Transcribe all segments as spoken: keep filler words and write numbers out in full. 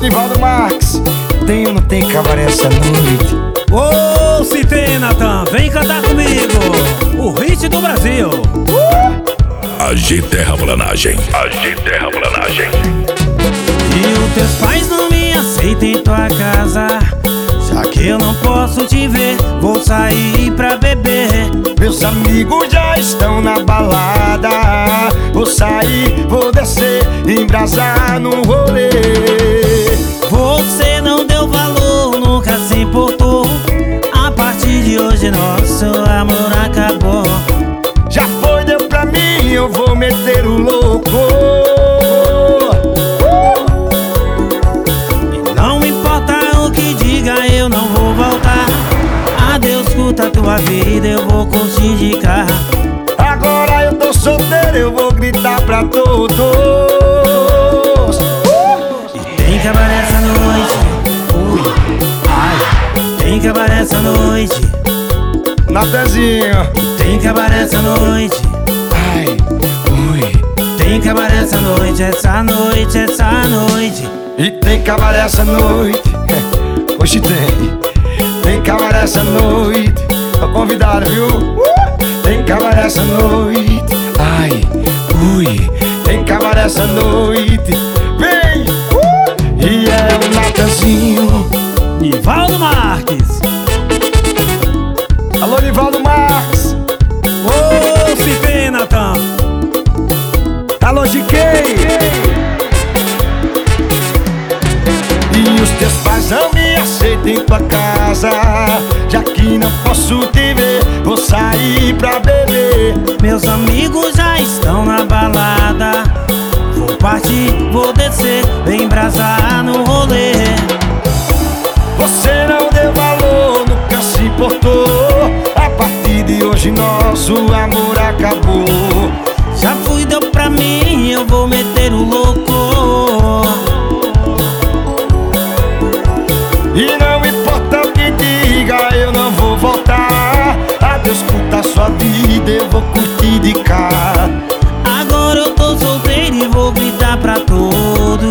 Nivaldo Marques, tem ou não tem cabaré essa noite? Ô, se tem, Natan, vem cantar comigo o hit do Brasil. uh! Agi Terraplanagem, Agi Terraplanagem. E os teus pais não me aceitam em tua casa, já que eu não posso te ver, vou sair pra beber. Meus amigos já estão na balada, vou sair, vou descer, embrasar no rolê. Você não deu valor, nunca se importou. A partir de hoje nosso amor acabou. Já foi, deu pra mim, eu vou meter o louco. E não importa o que diga, eu não vou voltar. Adeus, curta a tua vida, eu vou curtir de carro. Agora eu tô solteiro, eu vou gritar pra todos. E tem cabaré essa noite, ui, ai. Tem cabaré essa noite, Natanzinho. e tem cabaré essa noite, Ai, ui. tem cabaré essa noite, essa noite, essa noite. E tem cabaré essa noite. Hoje tem. Tem cabaré essa noite. Tô convidado, viu? Uh! Tem cabaré essa noite. Ai, ui. Tem cabaré essa noite. Vem! Uh! E é o Natanzinho. Nivaldo Marques. Alô, Nivaldo Marques. Ô, se tem, Natan. Alô, G K. E os teus pais não me aceitam em tua casa, já que não posso te ver, vou sair pra beber. Meus amigos já estão na balada, vou partir, vou descer, vem embrasar no rolê. Você não deu valor, nunca se importou. A partir de hoje nosso amor acabou. Já fui, deu pra mim, eu vou meter o louco. E não importa o que diga, eu não vou voltar. Adeus, curta a sua vida, eu vou curtir de cá. Agora eu tô solteiro e vou gritar pra todos.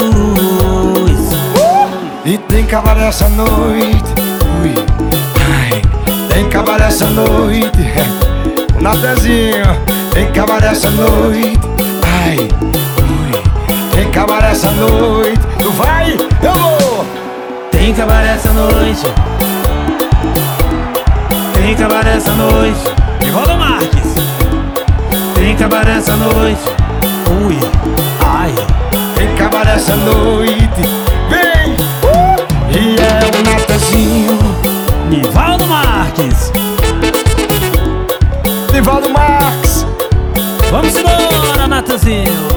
E tem cabaré essa noite, ui, ai. Tem cabaré essa noite, o Natanzinho. Tem cabaré essa noite, ai, ui. Tem cabaré essa noite, tu vai, eu vou. Tem cabaré essa noite, tem cabaré essa noite. Nivaldo Marques. Tem cabaré essa noite, ui, ai. Tem cabaré essa noite, vem, uh! E é o Natanzinho. Nivaldo Marques. Nivaldo Marques. Vamos embora, Natanzinho.